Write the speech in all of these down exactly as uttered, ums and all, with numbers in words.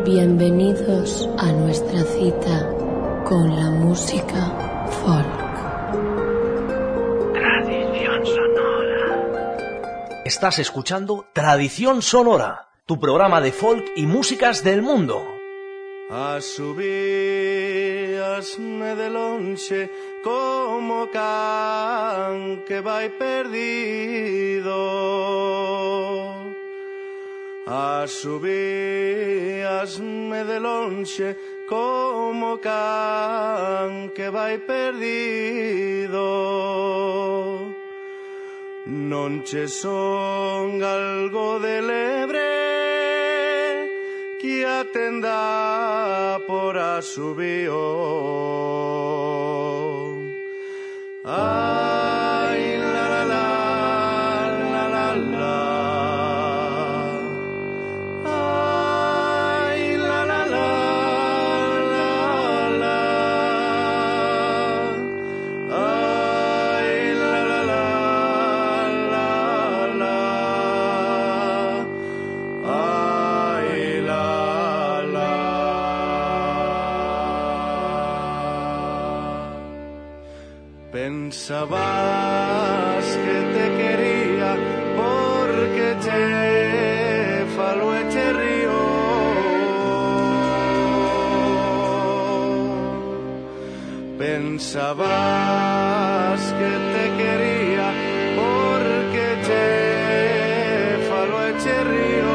Bienvenidos a nuestra cita con la música folk. Tradición sonora. Estás escuchando Tradición Sonora, tu programa de folk y músicas del mundo. A subíasme de lonxe como can que vai perdido. A subíasme de lonxe como can que vai perdido. Non che son algo de lebre que atenda por a subío. Ay, la la la, la la la. Ay, la la la, la la. Ay, la la la, la la. Ay, la la. Pensabas que te quería porque te falo e te río. Pensabas que te quería porque te falo e te río.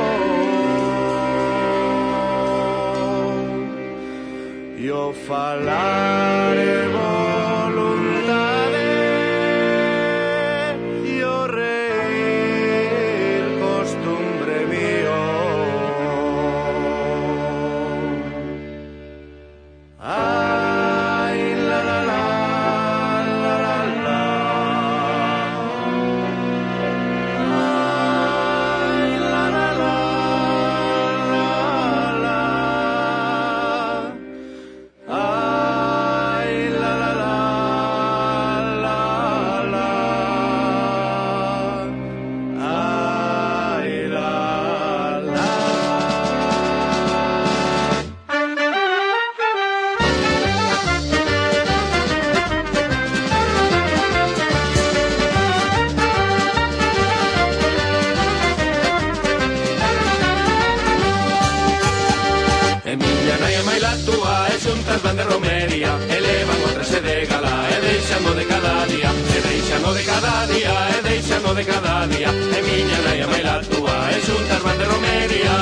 Yo falare voluntade, yo reír costumbre mío. Ay, la la la, la la la. Ay, la la la, la la. Ay, la la la, la la. Ay, la la. En miña nai e maila túa e xuntas van de romería, elevan outras e de gala e deixan o de cada día, e deixan o de cada día, e deixan o de cada día. En miña nai e maila túa e xuntas van de romería.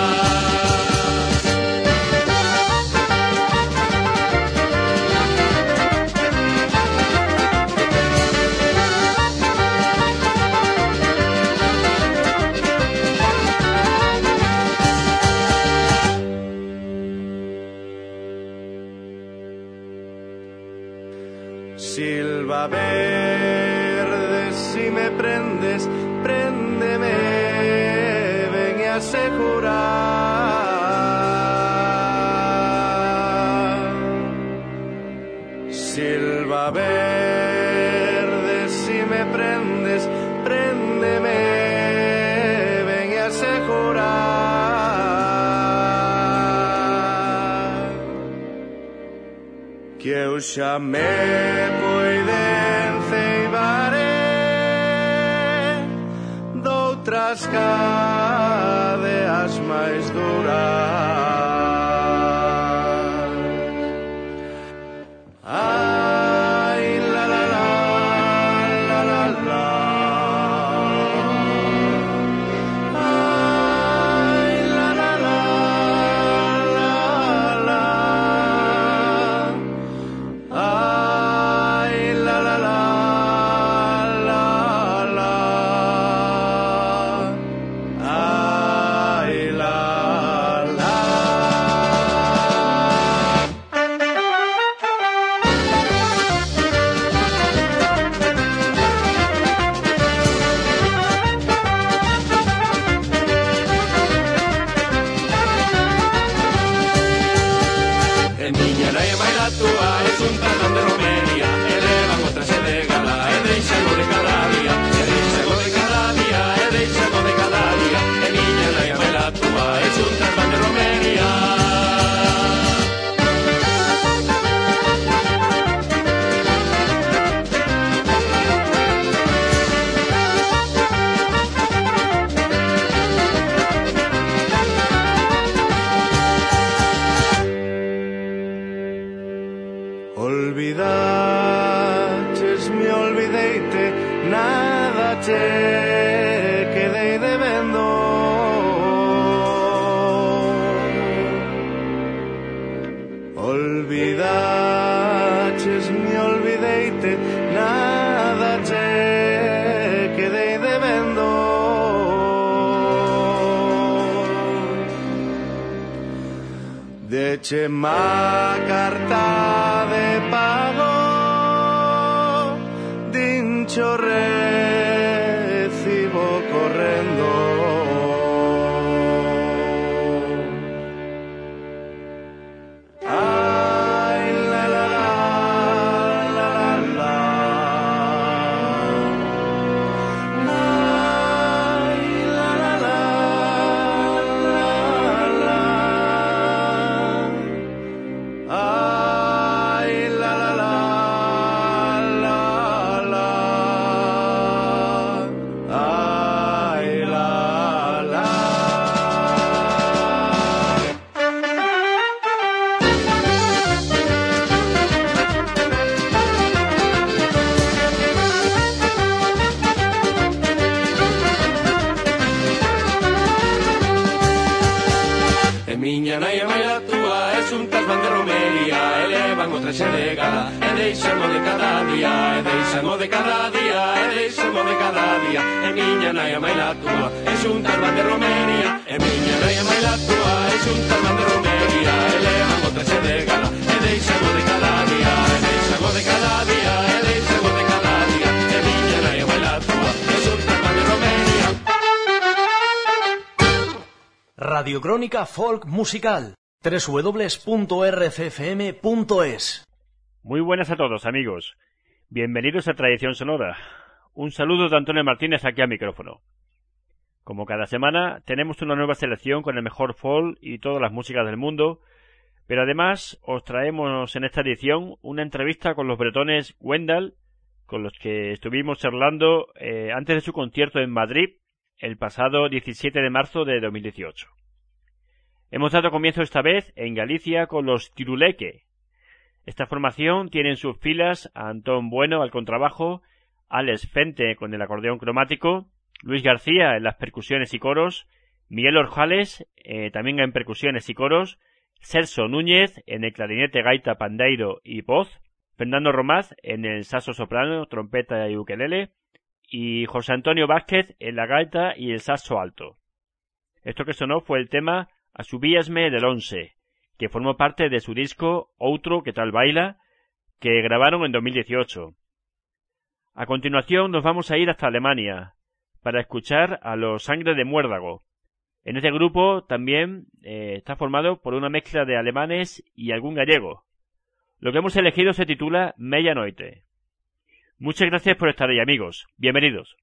Silva verde, si me prendes, préndeme, ven a asegurar. Silva verde, si me prendes, préndeme, ven a asegurar. Que eu xa me poiden ceibare doutras cadeas máis duras. Ai, la la la, la la la. Ai, la la la, la la. Ay, la la la, la la. Ay, la la. Eche má carta de pago, dincho recibo correndo. Ay, la la la, la la la. Ay, la la la, la la. Ay, la la la, la la. Ay, la la. E miña nai e maila túa e xuntas van de romería, elevan o traxe de gala e deixan o de cada día, e deixan o de cada día, e deixan o de cada día. E miña nai e maila túa e xuntas van de romería, e miña nai e maila túa e xuntas van de romería, elevan o traxe de gala e deixan o de cada día, e deixan o de cada día, e deixan o de cada día. E miña nai e maila túa e xuntas van de romería. Radio Crónica Folk Musical, doble u doble u doble u punto r c f m punto es. Muy buenas a todos, amigos. Bienvenidos a Tradición Sonora. Un saludo de Antonio Martínez aquí al micrófono. Como cada semana, tenemos una nueva selección con el mejor folk y todas las músicas del mundo, pero además os traemos en esta edición una entrevista con los bretones Gwendal, con los que estuvimos charlando eh, antes de su concierto en Madrid, el pasado diecisiete de marzo de dos mil dieciocho. Hemos dado comienzo esta vez en Galicia con los Tiruleque. Esta formación tiene en sus filas a Antón Bueno al contrabajo, Alex Fente con el acordeón cromático, Luis García en las percusiones y coros, Miguel Orjales eh, también en percusiones y coros, Celso Núñez en el clarinete, gaita, pandeiro y voz, Fernando Romaz en el saxo soprano, trompeta y ukelele, y José Antonio Vázquez en la gaita y el saxo alto. Esto que sonó fue el tema Asubíasme del Once, que formó parte de su disco Outro que tal baila, que grabaron en dos mil dieciocho. A continuación nos vamos a ir hasta Alemania, para escuchar a los Sangre de Muérdago. En este grupo también eh, está formado por una mezcla de alemanes y algún gallego. Lo que hemos elegido se titula Meia Noite. Muchas gracias por estar ahí, amigos. Bienvenidos.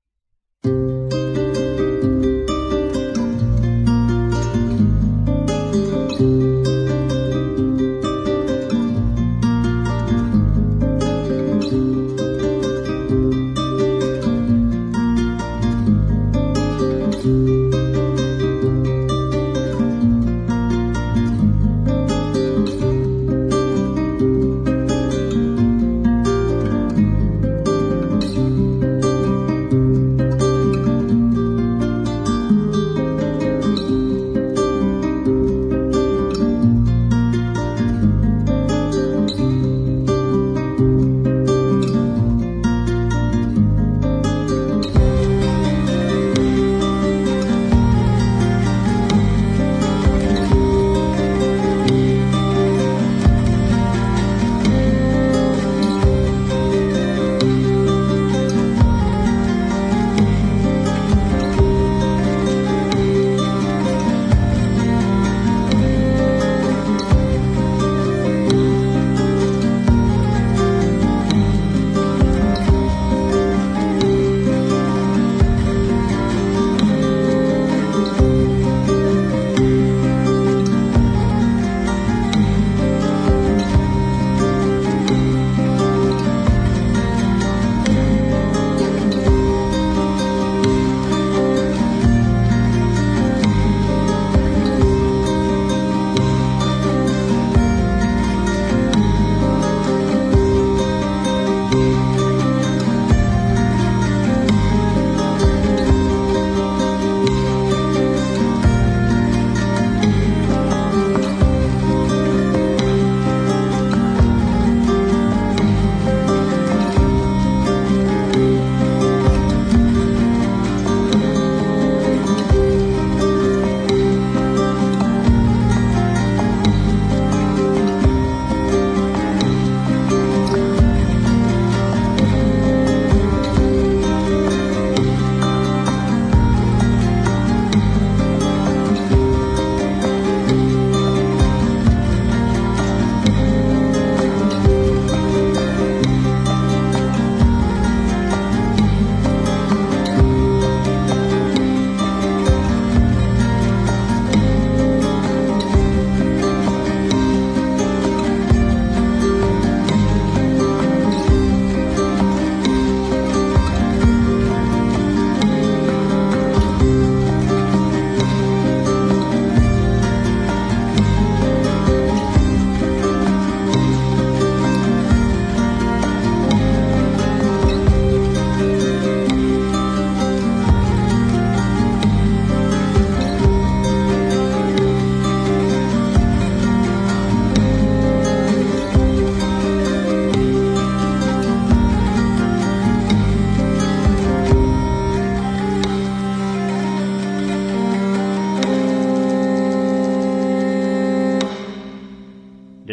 Thank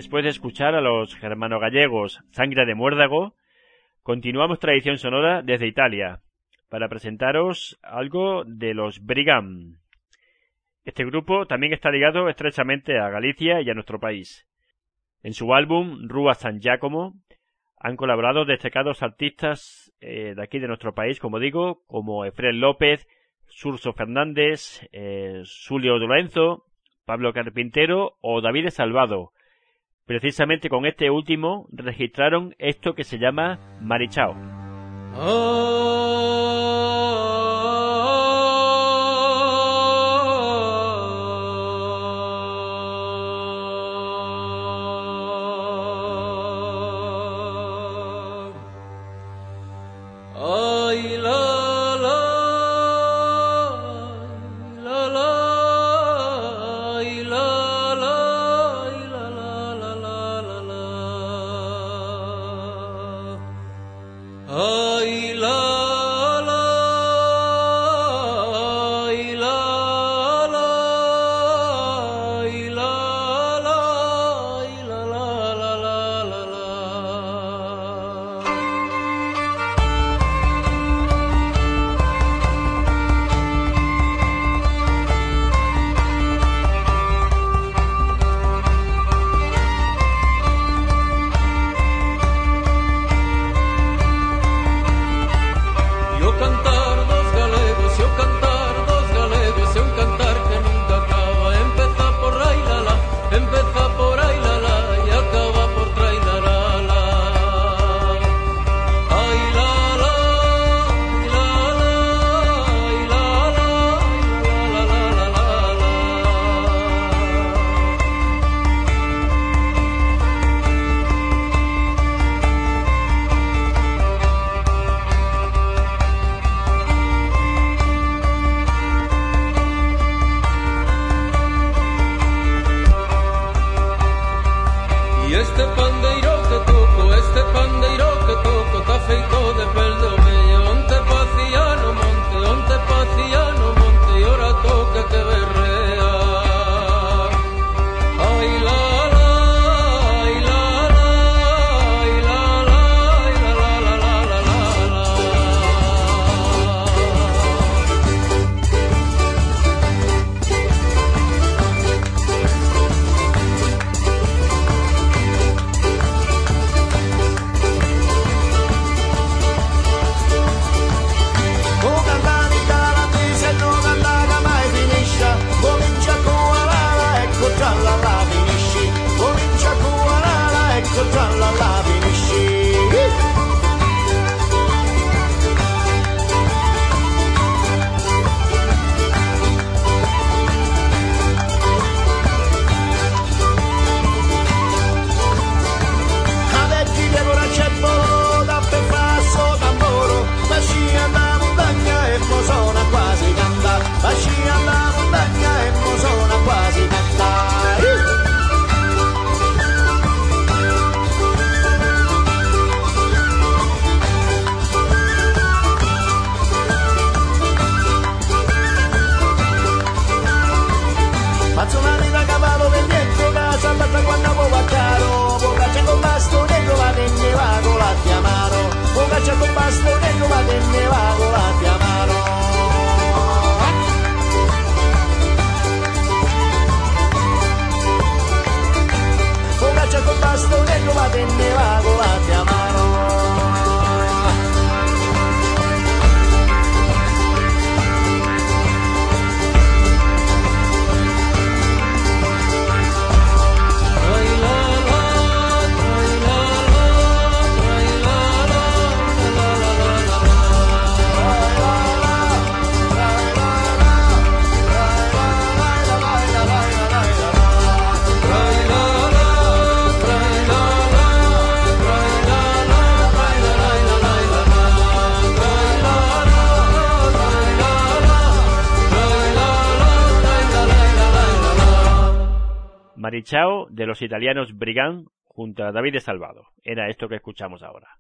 después de escuchar a los germano-gallegos Sangre de Muérdago, continuamos Tradición Sonora desde Italia para presentaros algo de los Brigand. Este grupo también está ligado estrechamente a Galicia y a nuestro país. En su álbum Rua San Giacomo han colaborado destacados artistas eh, de aquí de nuestro país, como digo, como Efrén López, Surso Fernández, eh, Julio Lorenzo, Pablo Carpintero o David Salvado. Precisamente con este último registraron esto que se llama Marichao. Marichao de los italianos Brigand junto a David Salvado. Era esto que escuchamos ahora.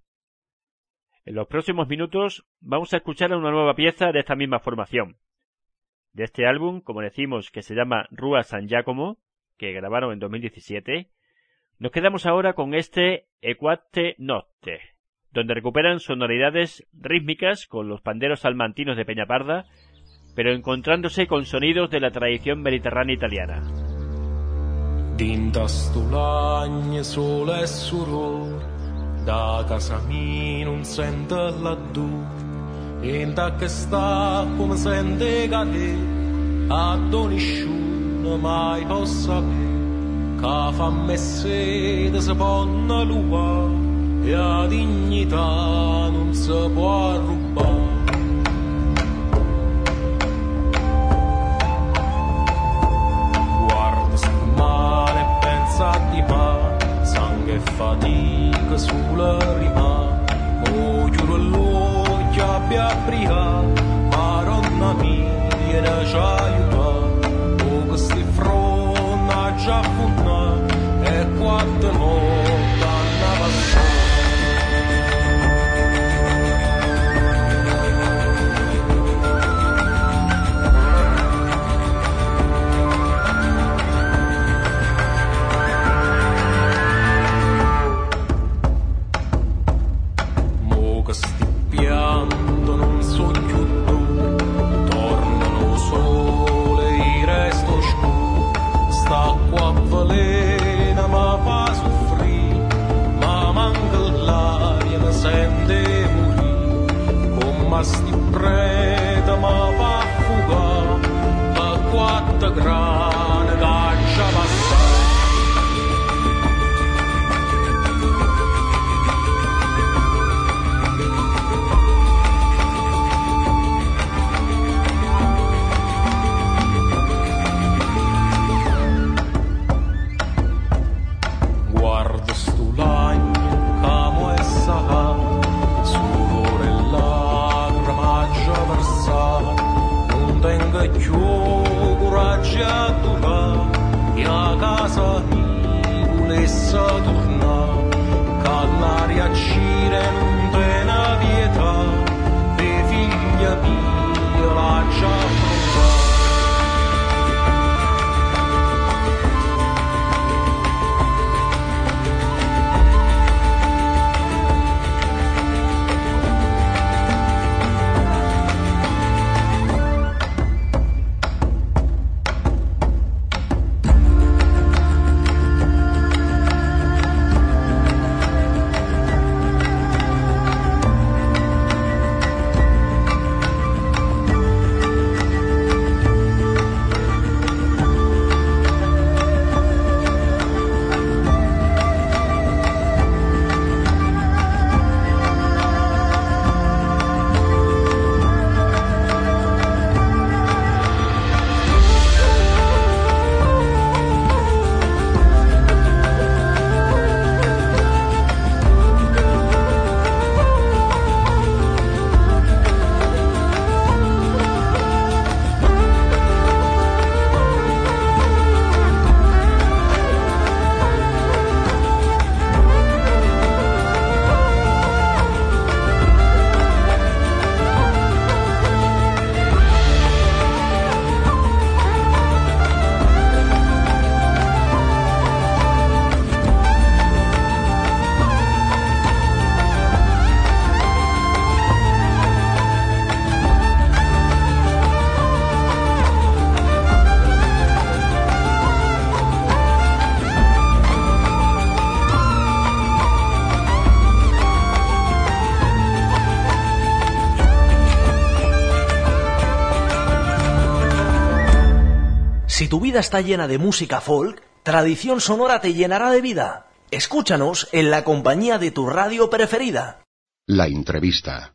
En los próximos minutos vamos a escuchar una nueva pieza de esta misma formación. De este álbum, como decimos, que se llama Rua San Giacomo, que grabaron en dos mil diecisiete, Nos quedamos ahora con este Equate Notte, donde recuperan sonoridades rítmicas con los panderos salmantinos de Peñaparda, pero encontrándose con sonidos de la tradición mediterránea italiana. Dinta stulagne sole e sudor, da casa mia non sente laddù, e da che sta come sente cadere, a nessuno mai possa sapere, che fa messere si può luvare, e la dignità non si può rubare. Di mare, sangue e fatica sulla rima, mo chiudo l'occhio abbia apriato, Maronna mia viene ci aiuta, o questi front ha già funnato, e quante notti hanno passato. Ma sti preta ma va a fugare, ma quattro grane caccia passare. Guarda sto lagno, camo e sa, non tengo più coraggio a durare, e a casa mi volesse tornare, che l'aria gira non te ne pietà, e figlia mia la già Si tu vida está llena de música folk, Tradición Sonora te llenará de vida. Escúchanos en la compañía de tu radio preferida. La entrevista.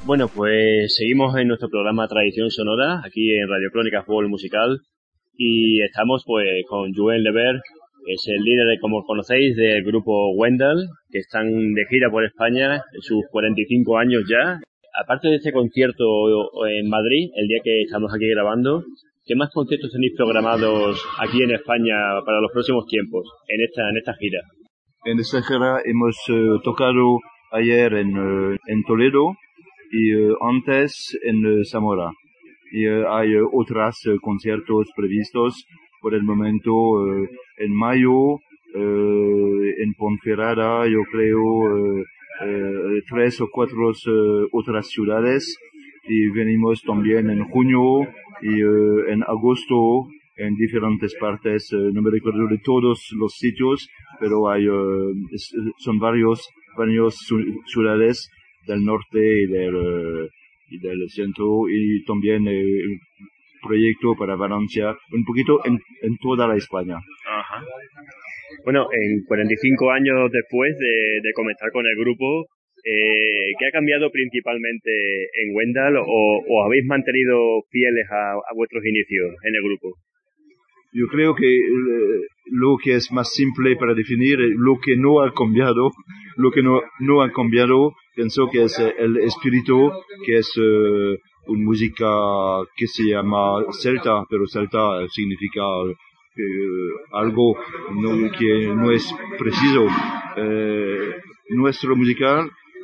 Bueno, pues seguimos en nuestro programa Tradición Sonora, aquí en Radio Crónica Fútbol Musical, y estamos pues con Joel Lever, que es el líder, como conocéis, del grupo Wendal, que están de gira por España en sus cuarenta y cinco años ya. Aparte de este concierto en Madrid, el día que estamos aquí grabando, ¿qué más conciertos tenéis programados aquí en España para los próximos tiempos, en esta en esta gira? En esta gira hemos uh, tocado ayer en, uh, en Toledo y uh, antes en uh, Zamora. Y uh, hay uh, otros uh, conciertos previstos por el momento uh, en mayo, uh, en Ponferrada, yo creo, uh, uh, tres o cuatro uh, otras ciudades. Y venimos también en junio y uh, en agosto en diferentes partes, uh, no me recuerdo de todos los sitios, pero hay, uh, es, son varios, varios ciudades del norte y del, uh, y del centro, y también eh, un proyecto para Valencia, un poquito en, en toda la España. Ajá. Bueno, en cuarenta y cinco años después de, de comenzar con el grupo, eh, ¿qué ha cambiado principalmente en Wendal o, o habéis mantenido fieles a, a vuestros inicios en el grupo? Yo creo que eh, lo que es más simple para definir, eh, lo que no ha cambiado, lo que no, no ha cambiado, pienso que es eh, el espíritu, que es eh, una música que se llama celta, pero celta significa eh, algo no, que no es preciso. Eh, nuestra música,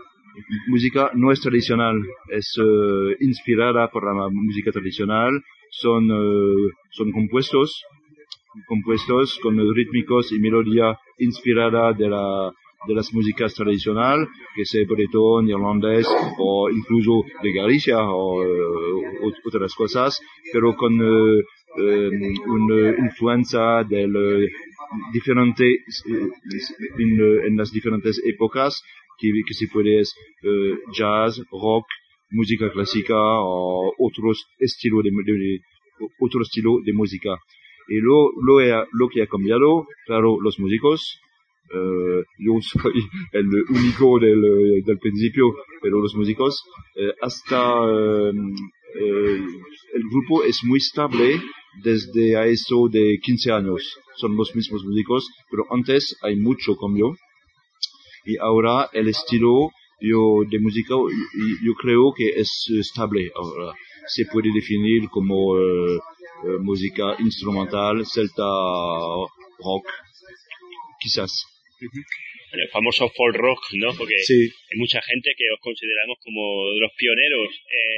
música no es tradicional, es eh, inspirada por la música tradicional, son, eh, son compuestos, compuestos con rítmicos y melodía inspirada de la de las músicas tradicionales, que sea bretón, irlandés o incluso de Galicia o uh, otras cosas, pero con uh, uh, una influencia del uh, diferente uh, en, uh, en las diferentes épocas, que, que se puede uh, jazz, rock, música clásica o otros estilos de, de, de otro estilo de música. Y lo, lo, lo que ha cambiado, claro, los músicos. Uh, yo soy el único del, del principio, pero los músicos, eh, hasta uh, eh, el grupo es muy estable desde a eso de quince años. Son los mismos músicos, pero antes hay mucho cambio. Y ahora el estilo yo, de música, yo, yo creo que es estable ahora. Se puede definir como uh, uh, música instrumental, celta, rock, quizás. Uh-huh. El famoso folk rock, ¿no? Porque sí. Hay mucha gente que os consideramos como los pioneros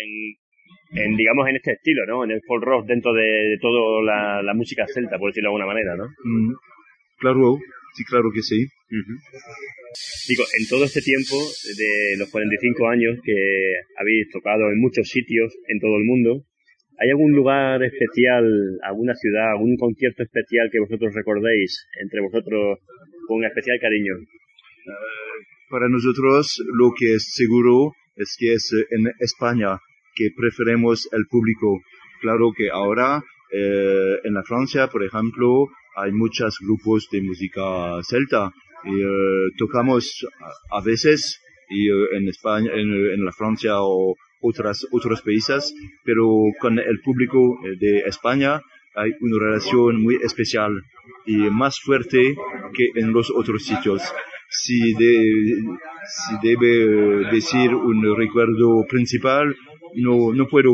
en, en, digamos, en este estilo, ¿no? En el folk rock dentro de, de toda la, la música celta, por decirlo de alguna manera, ¿no? Mm, claro, sí, claro que sí. Uh-huh. Digo, en todo este tiempo de los cuarenta y cinco años que habéis tocado en muchos sitios en todo el mundo, ¿hay algún lugar especial, alguna ciudad, algún concierto especial que vosotros recordéis entre vosotros con especial cariño? Uh, para nosotros lo que es seguro es que es en España que preferimos el público. Claro que ahora eh, en la Francia, por ejemplo, hay muchos grupos de música celta y uh, tocamos a, a veces y uh, en España, en, en la Francia o otras otros países, pero con el público de España hay una relación muy especial y más fuerte que en los otros sitios. Si, de, si debe decir un recuerdo principal, no no puedo,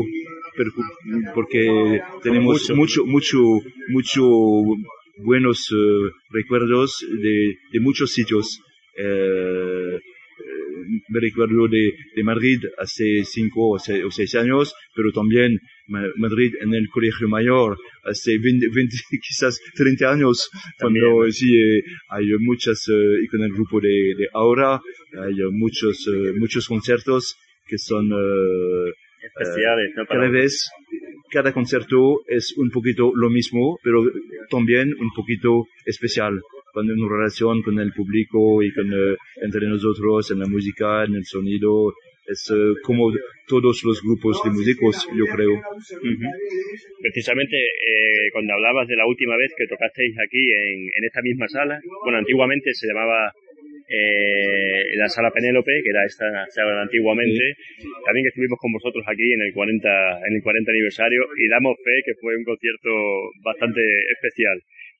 porque tenemos mucho mucho mucho buenos uh, recuerdos de, de muchos sitios. Eh, me recuerdo de, de Madrid hace cinco o seis, o seis años, pero también Madrid en el Colegio Mayor hace veinte, veinte quizás treinta años, también, cuando sí eh, hay muchas, eh, y con el grupo de, de ahora, hay muchos, eh, muchos conciertos que son eh, especiales, ¿no? Cada vez, cada concierto es un poquito lo mismo, pero también un poquito especial, con una relación con el público y con, uh, entre nosotros, en la música, en el sonido. Es uh, como todos los grupos de músicos, yo creo. Uh-huh. Precisamente, eh, cuando hablabas de la última vez que tocasteis aquí en, en esta misma sala, bueno, antiguamente se llamaba eh, en la sala Penélope, que era esta sala antiguamente. Sí. También que estuvimos con vosotros aquí en el cuarenta, en el cuarenta aniversario, y damos fe que fue un concierto bastante especial.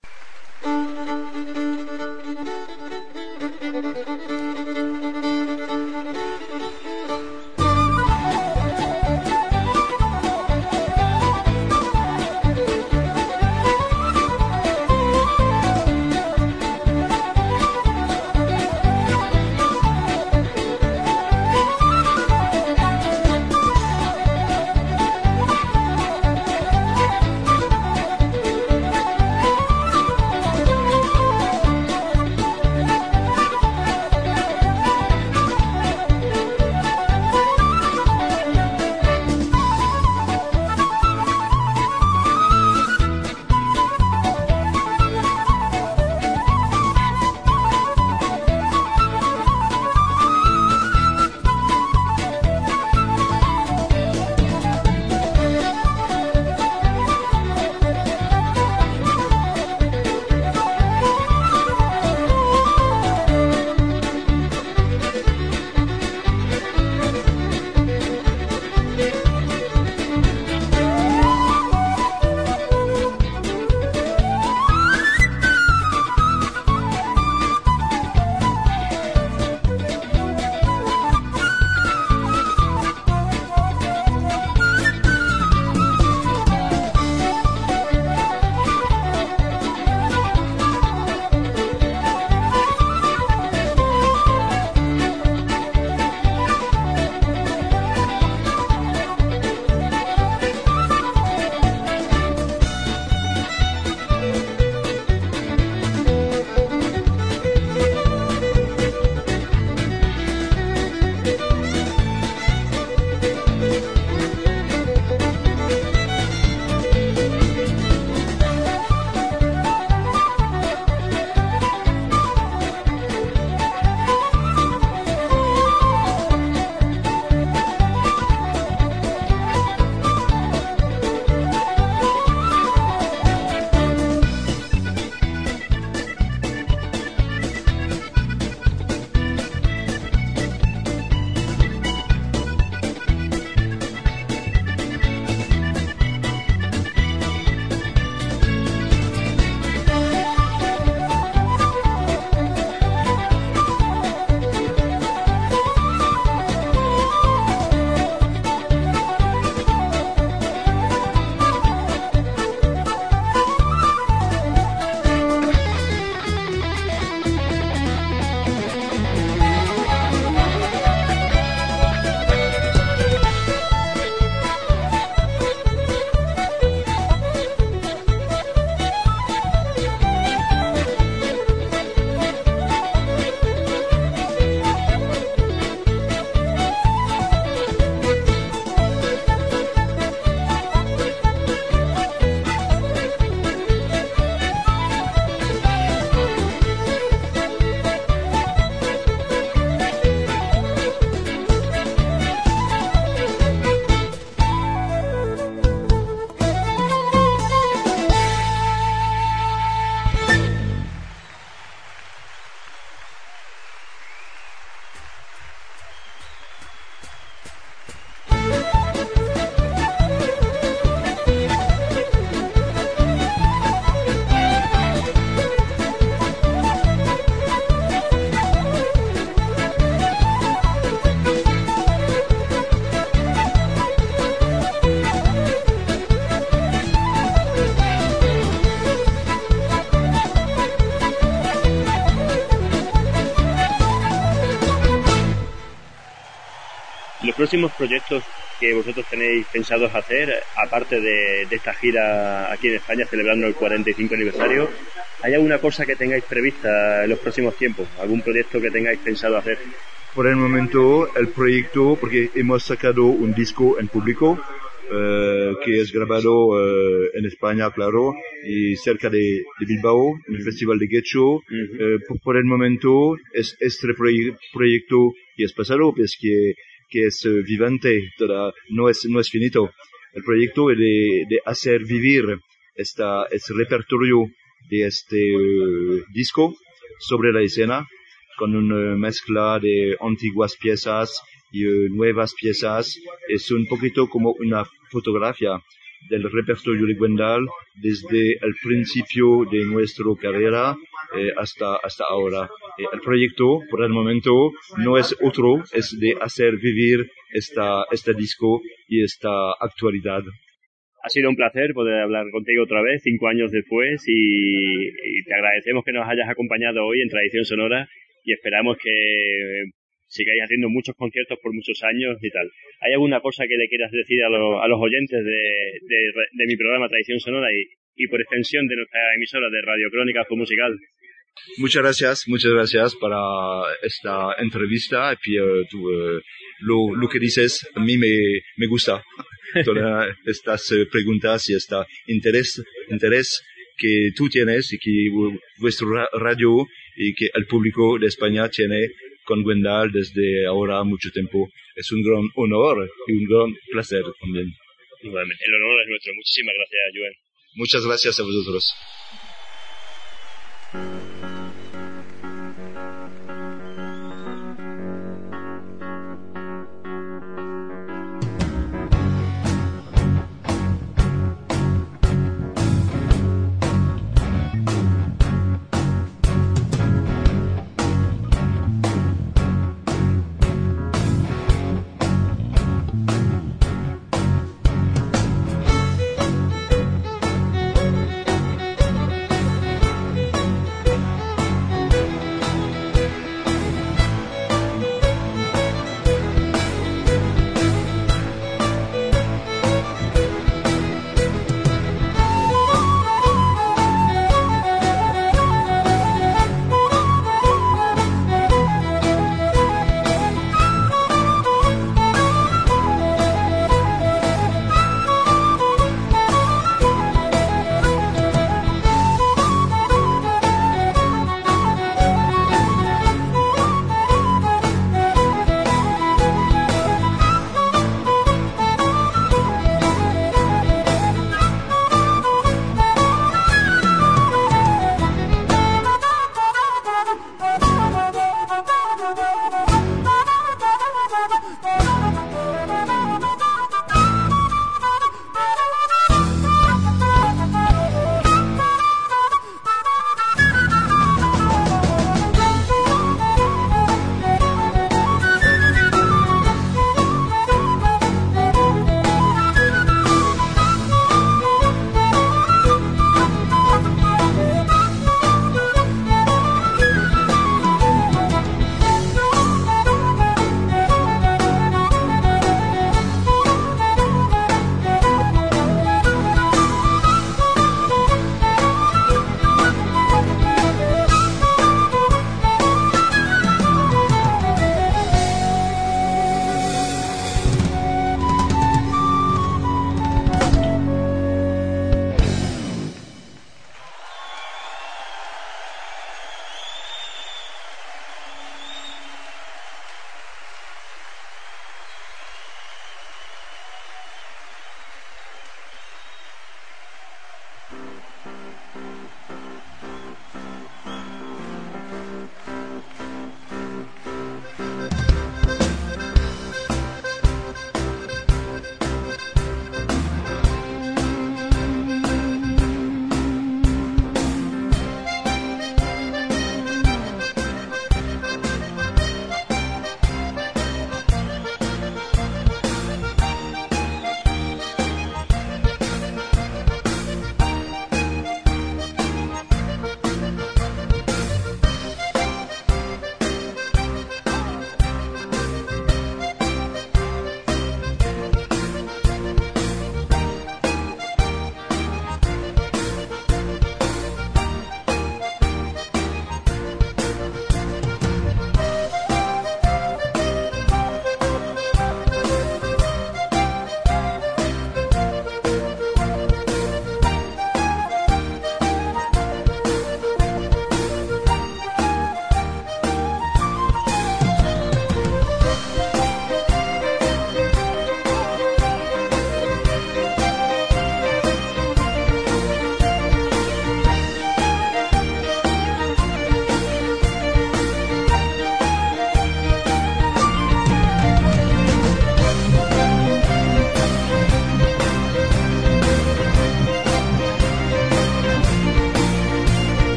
Los próximos proyectos que vosotros tenéis pensados hacer, aparte de, de esta gira aquí en España celebrando el cuarenta y cinco aniversario, ¿hay alguna cosa que tengáis prevista en los próximos tiempos? ¿Algún proyecto que tengáis pensado hacer? Por el momento, el proyecto, porque hemos sacado un disco en público, eh, que es grabado eh, en España, claro, y cerca de, de Bilbao, en el Festival de Getxo. Uh-huh. eh, por, por el momento, es este proye- proyecto que es pasado, pues que, que es uh, vivante, toda, no es, no es finito. El proyecto es de, de hacer vivir esta, este repertorio de este uh, disco sobre la escena, con una mezcla de antiguas piezas y uh, nuevas piezas. Es un poquito como una fotografía del repertorio de Gwendal desde el principio de nuestra carrera eh, hasta, hasta ahora. Eh, el proyecto, por el momento, no es otro, es de hacer vivir esta, este disco y esta actualidad. Ha sido un placer poder hablar contigo otra vez, cinco años después, y, y te agradecemos que nos hayas acompañado hoy en Tradición Sonora y esperamos que sigáis haciendo muchos conciertos por muchos años y tal. ¿Hay alguna cosa que le quieras decir a, lo, a los oyentes de, de, de mi programa Tradición Sonora y, y por extensión de nuestra emisora de Radio Crónica Musical? Muchas gracias, muchas gracias para esta entrevista. Y puis, uh, tú, uh, lo, lo que dices a mí me, me gusta. Todas estas uh, preguntas y este interés, interés que tú tienes y que uh, vuestro ra- radio y que el público de España tiene con Gwendal desde ahora mucho tiempo. Es un gran honor y un gran placer también. Igualmente, el honor es nuestro. Muchísimas gracias, Joan. Muchas gracias a vosotros.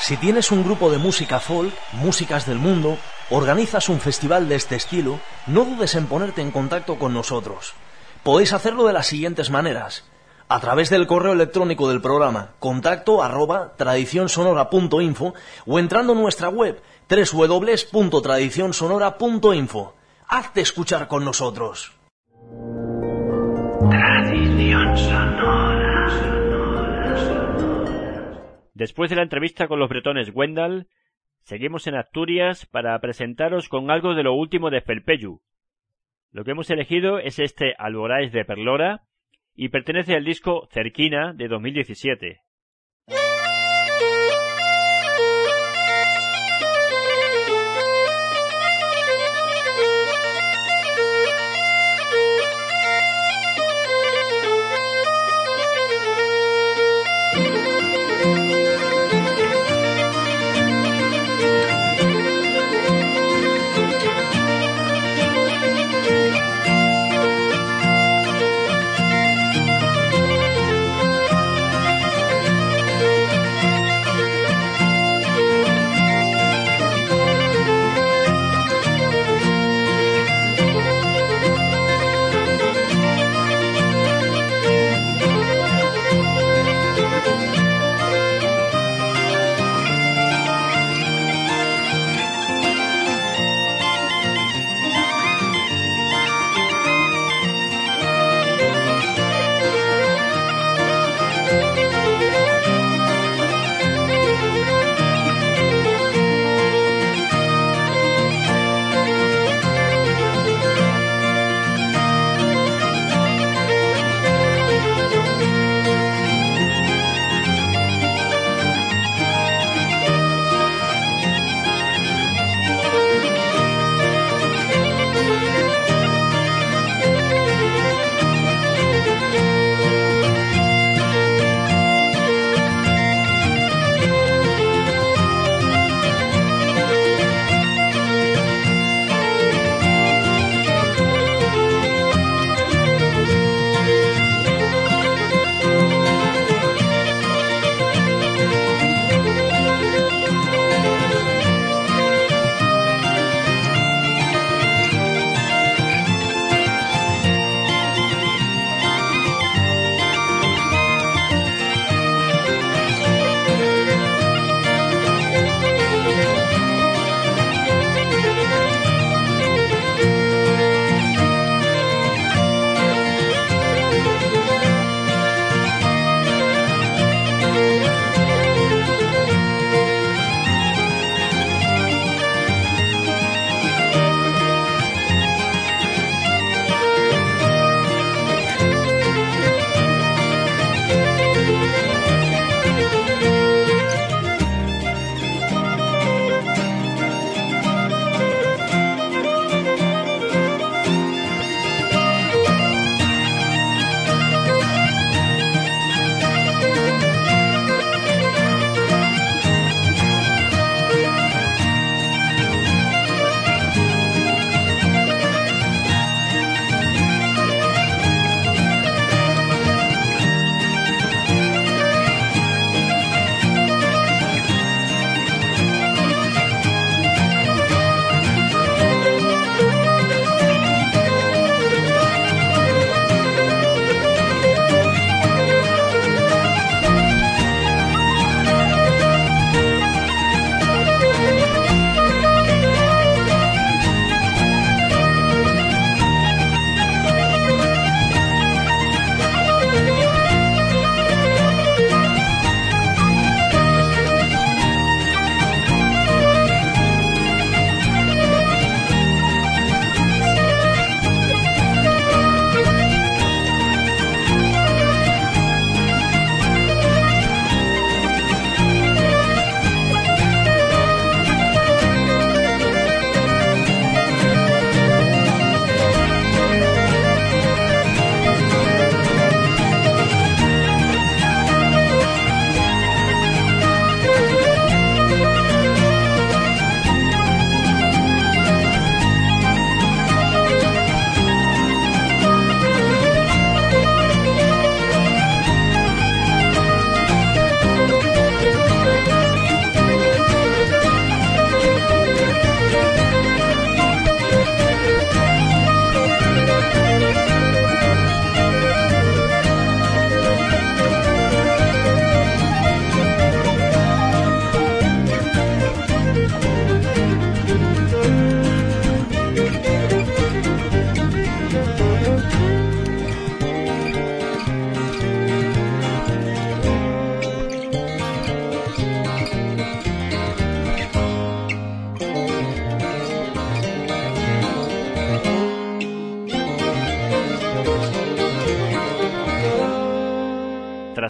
Si tienes un grupo de música folk, músicas del mundo, organizas un festival de este estilo, no dudes en ponerte en contacto con nosotros. Podéis hacerlo de las siguientes maneras: a través del correo electrónico del programa, contacto arroba tradicionsonora punto info, o entrando en nuestra web doble u doble u doble u punto tradicionsonora punto info. Hazte escuchar con nosotros. Tradición sonora. Después de la entrevista con los bretones Wendal, seguimos en Asturias para presentaros con algo de lo último de Felpeyu. Lo que hemos elegido es este Alboráis de Perlora y pertenece al disco Cerquina de dos mil diecisiete.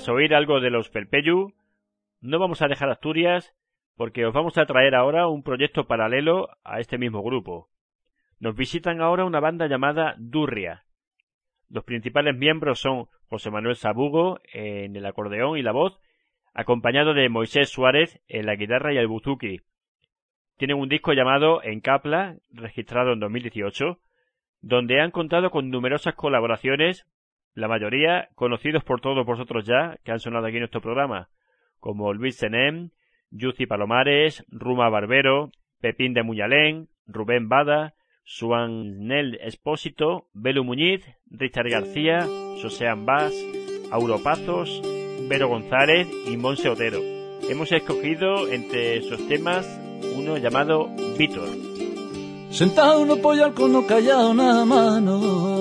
tras oír algo de los Pelpellu, no vamos a dejar Asturias porque os vamos a traer ahora un proyecto paralelo a este mismo grupo. Nos visitan ahora una banda llamada Durria. Los principales miembros son José Manuel Sabugo en el acordeón y la voz, acompañado de Moisés Suárez en la guitarra y el buzuki. Tienen un disco llamado Encapla, registrado en dos mil dieciocho, donde han contado con numerosas colaboraciones, la mayoría conocidos por todos vosotros ya, que han sonado aquí en nuestro programa, como Luis Senem, Yuci Palomares, Ruma Barbero, Pepín de Muñalén, Rubén Bada, Suanel Espósito, Belu Muñiz, Richard García, Josean Bass, Auro Pazos, Vero González y Monse Otero. Hemos escogido entre esos temas uno llamado Vítor. Sentado no pollar con no callado na mano,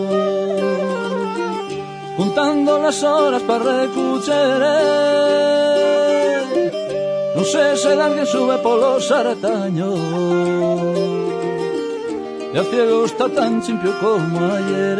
juntando las horas para recuchere. No sé si alguien sube por los arataños, y el cielo está tan limpio como ayer.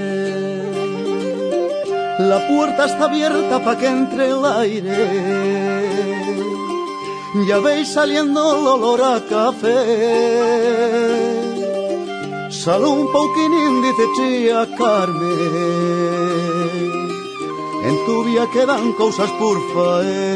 La puerta está abierta pa' que entre el aire, ya veis saliendo el olor a café. Sale un poquinín, dice Chía Carmen, en tu vía quedan cosas por faer.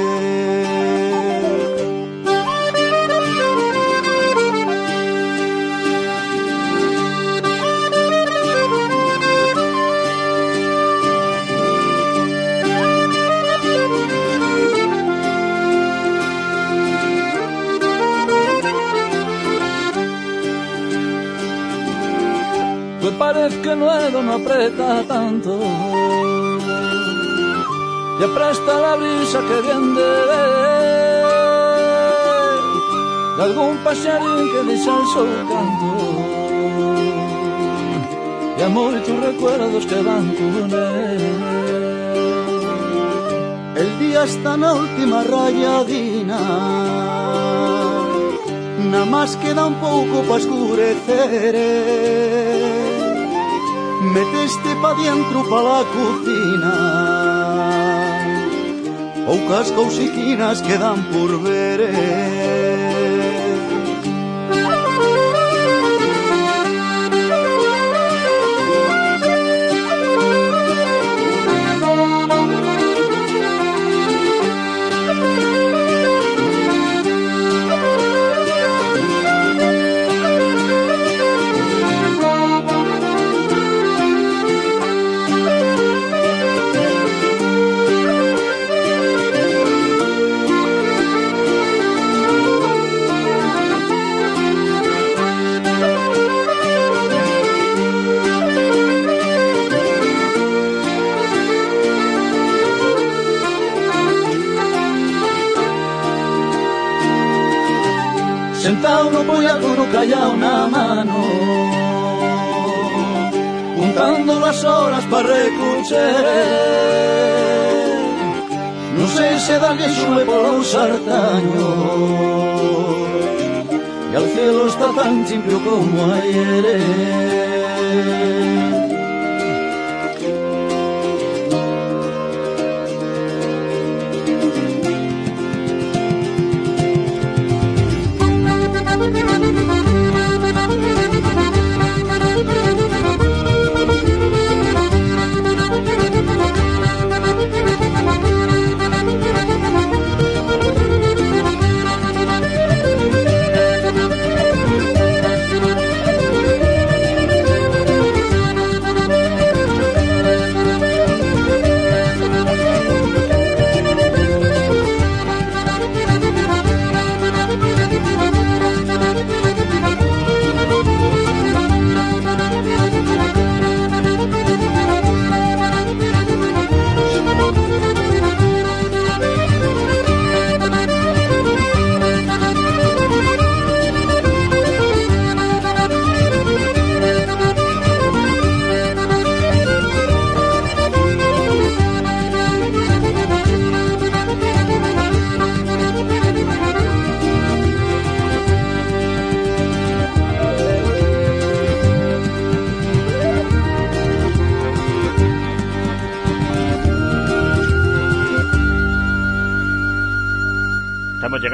Pues parece que nuevo no aprieta tanto, y apresta la brisa que viene de ver, de algún pasearín que dice al sol canto, y amor y tus recuerdos que van con él. El día está en la última rayadina, nada más queda un poco pa' escurecer. Meteste pa' dentro pa' la cocina, poucas cousiquinas quedan por ver. Sentado no voy a con callado una mano, juntando las horas para recucher. No sé si alguien sube por los artaños, y al cielo está tan limpio como ayer.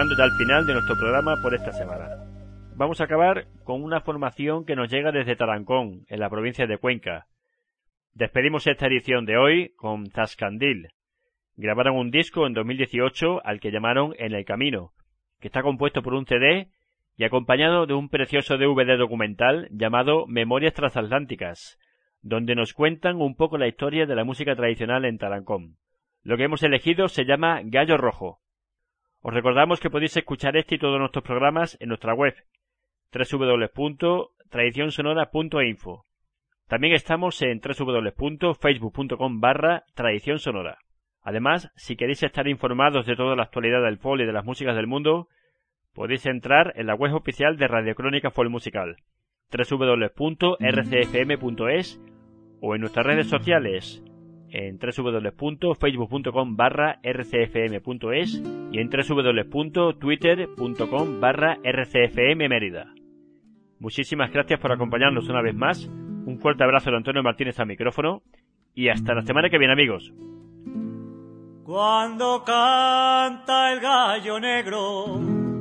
llegando ya al final de nuestro programa por esta semana. Vamos a acabar con una formación que nos llega desde Tarancón, en la provincia de Cuenca. Despedimos esta edición de hoy con Zascandil. Grabaron un disco en dos mil dieciocho al que llamaron En el Camino, que está compuesto por un C D y acompañado de un precioso D V D documental llamado Memorias Transatlánticas, donde nos cuentan un poco la historia de la música tradicional en Tarancón. Lo que hemos elegido se llama Gallo Rojo. Os recordamos que podéis escuchar este y todos nuestros programas en nuestra web doble u doble u doble u punto tradición sonora punto info. También estamos en doble u doble u doble u punto facebook punto com barra tradición sonora. Además, si queréis estar informados de toda la actualidad del folk y de las músicas del mundo, podéis entrar en la web oficial de Radio Crónica Folk Musical, doble u doble u doble u punto r c f m punto es, o en nuestras redes sociales, en doble u doble u doble u punto facebook punto com barra r c f m punto es y en doble u doble u doble u punto twitter punto com barra r c f m Mérida. Muchísimas gracias por acompañarnos una vez más. Un fuerte abrazo de Antonio Martínez al micrófono y hasta la semana que viene, amigos. Cuando canta el gallo negro,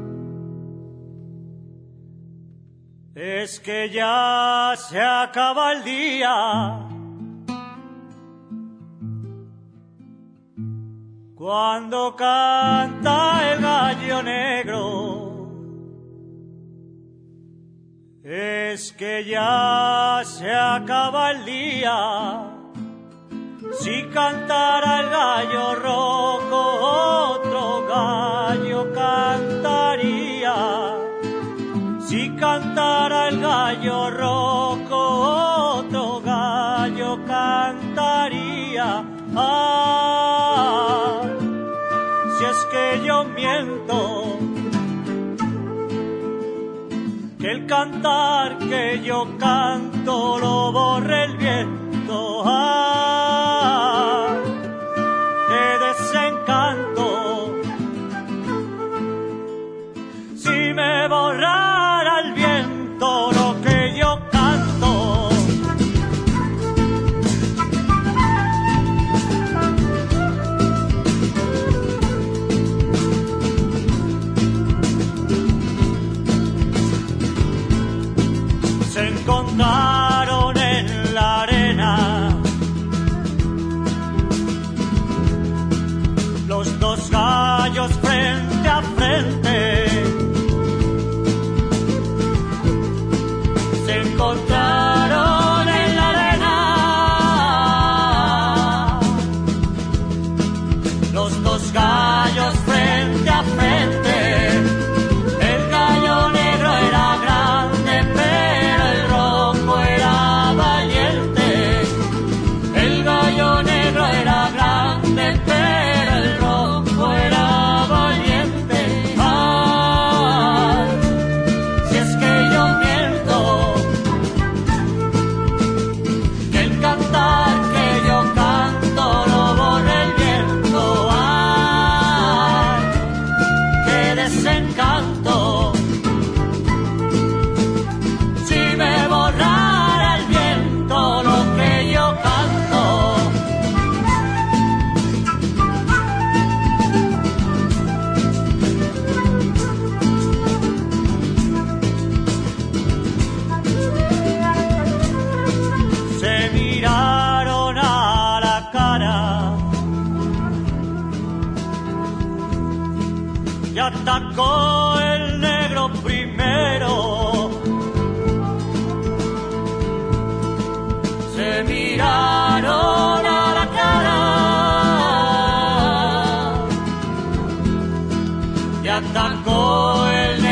es que ya se acaba el día. Cuando canta el gallo negro, es que ya se acaba el día. Si cantara el gallo rojo, otro gallo cantaría. Si cantara el gallo rojo, otro gallo cantaría. Ah, si es que yo miento, que el cantar que yo canto lo borre el viento. Ah, qué desencanto, si me borrara el viento lo que yo canto. Se encontraron en la arena los dos gallos frente a frente. Se encontraron en la arena los dos gallos frente a frente. El gallo negro era grande, pero el rojo era valiente. El gallo negro era grande, pero el rojo era valiente. Ah, si es que yo miento, que el cantar que yo canto lo borra el viento. Ah, qué desencanto, si me borrara el viento lo que yo canto. Se miraron a la cara y atacó el negro primero. Se miraron a la cara y atacó el